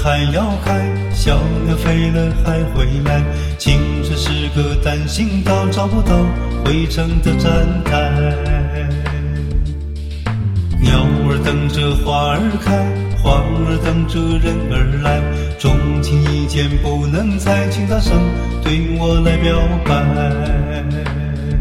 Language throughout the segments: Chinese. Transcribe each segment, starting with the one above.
还要开，小鸟飞了还回来。青春是个单行道，找不到回程的站台。鸟儿等着花儿开，花儿等着人儿来。钟情一见不能再，请大声对我来表白。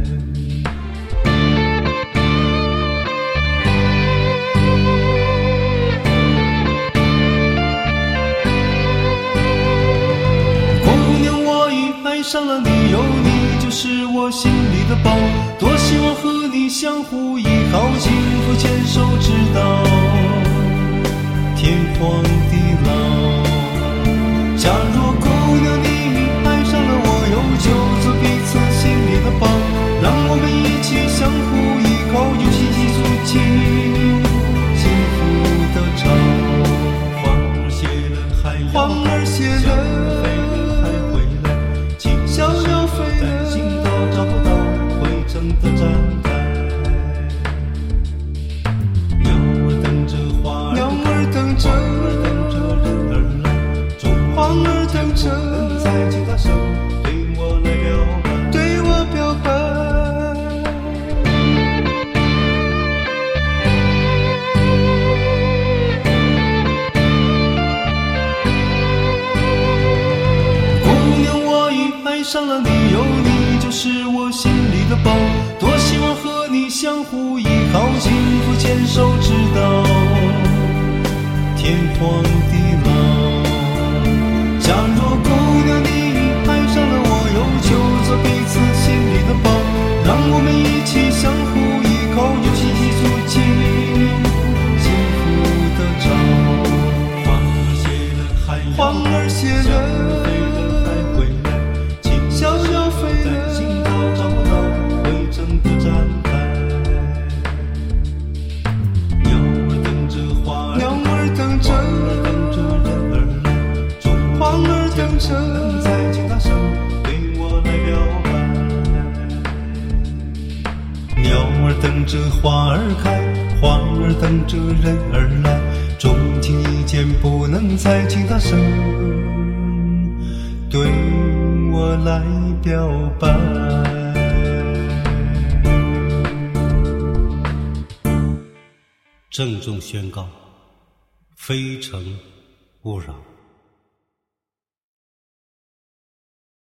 爱上了你，有你就是我心里的宝，多希望和你相互依靠，幸福牵手直到天荒地老。假若姑娘你爱上了我，有就做彼此心里的宝，让我们一起相互依靠，用心细筑起幸福的巢。花儿谢了还要，花儿谢了小鸟飞了，行道找不到回程的站台。鸟儿等着花儿，鸟儿等着人儿来。花儿等着，再请大声对我来表白，对我表白。姑娘，我已爱上了你，有你就是我心里的宝，多希望和你相互依靠，幸福牵手直到天荒地老。假若姑娘你爱上了我，有就做彼此心里的宝，让我们一起相互依靠，用心细筑起幸福的巢。花儿谢了还要，花儿谢了小鸟飞了，行道找不到回程的站台。鸟儿等着花儿，鸟儿等着人儿来。花儿等着，再请大声对我来表白。鸟儿等着花儿开，花儿等着人儿来。钟情一见不能再，请大声对我来表白。郑重宣告，非诚勿扰。